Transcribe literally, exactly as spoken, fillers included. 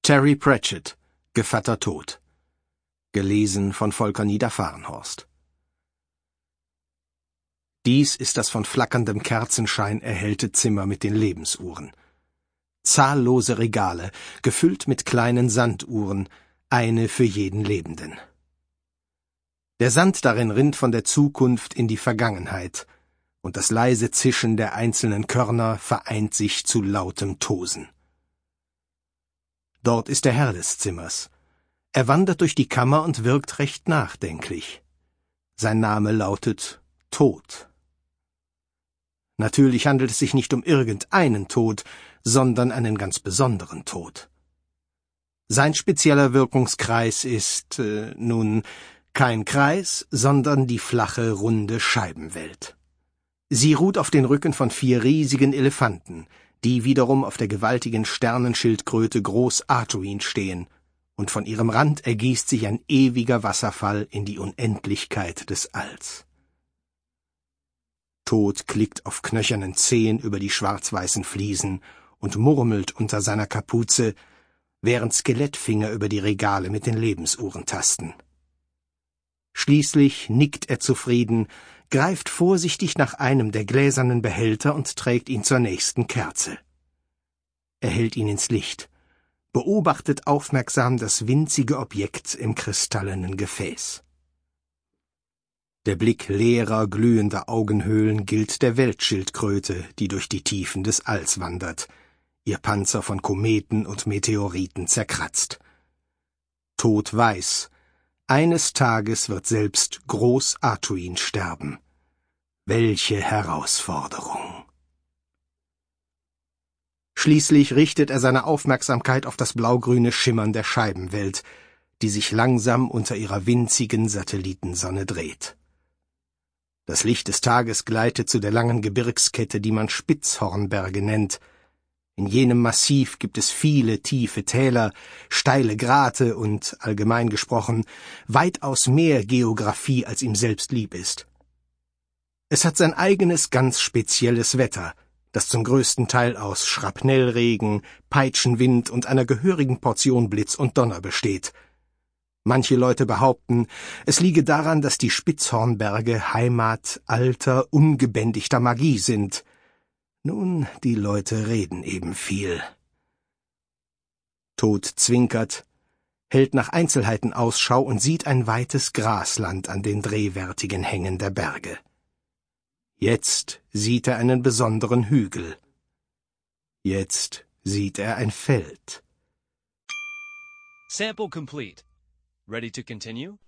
Terry Pratchett, Gevatter Tod. Gelesen von Volker Nieder-Fahrenhorst. Dies ist das von flackerndem Kerzenschein erhellte Zimmer mit den Lebensuhren. Zahllose Regale, gefüllt mit kleinen Sanduhren, eine für jeden Lebenden. Der Sand darin rinnt von der Zukunft in die Vergangenheit, und das leise Zischen der einzelnen Körner vereint sich zu lautem Tosen. Dort ist der Herr des Zimmers. Er wandert durch die Kammer und wirkt recht nachdenklich. Sein Name lautet Tod. Natürlich handelt es sich nicht um irgendeinen Tod, sondern einen ganz besonderen Tod. Sein spezieller Wirkungskreis ist, äh, nun, kein Kreis, sondern die flache, runde Scheibenwelt. Sie ruht auf den Rücken von vier riesigen Elefanten, die wiederum auf der gewaltigen Sternenschildkröte Groß Artuin stehen, und von ihrem Rand ergießt sich ein ewiger Wasserfall in die Unendlichkeit des Alls. Tod klickt auf knöchernen Zehen über die schwarz-weißen Fliesen und murmelt unter seiner Kapuze, während Skelettfinger über die Regale mit den Lebensuhren tasten. Schließlich nickt er zufrieden, greift vorsichtig nach einem der gläsernen Behälter und trägt ihn zur nächsten Kerze. Er hält ihn ins Licht, beobachtet aufmerksam das winzige Objekt im kristallenen Gefäß. Der Blick leerer, glühender Augenhöhlen gilt der Weltschildkröte, die durch die Tiefen des Alls wandert, ihr Panzer von Kometen und Meteoriten zerkratzt. Tod weiß, eines Tages wird selbst Groß Artuin sterben. Welche Herausforderung! Schließlich richtet er seine Aufmerksamkeit auf das blaugrüne Schimmern der Scheibenwelt, die sich langsam unter ihrer winzigen Satellitensonne dreht. Das Licht des Tages gleitet zu der langen Gebirgskette, die man Spitzhornberge nennt. In jenem Massiv gibt es viele tiefe Täler, steile Grate und, allgemein gesprochen, weitaus mehr Geographie, als ihm selbst lieb ist. Es hat sein eigenes, ganz spezielles Wetter, das zum größten Teil aus Schrapnellregen, Peitschenwind und einer gehörigen Portion Blitz und Donner besteht. Manche Leute behaupten, es liege daran, dass die Spitzhornberge Heimat alter, ungebändigter Magie sind. Nun, die Leute reden eben viel. Tod zwinkert, hält nach Einzelheiten Ausschau und sieht ein weites Grasland an den drehwertigen Hängen der Berge. Jetzt sieht er einen besonderen Hügel. Jetzt sieht er ein Feld. Sample complete. Ready to continue?